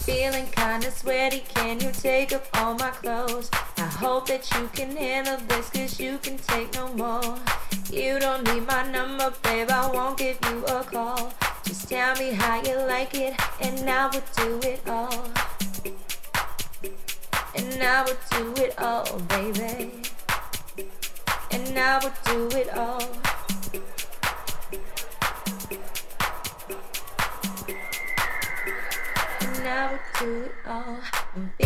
Feeling kinda sweaty, can you take off all my clothes? I hope that you can handle this, cause you can take no more. You don't need my number, babe, I won't give you a call. Just tell me how you like it, and I would do it all. And I would do it all, baby. And I would do it all. And I would do it all.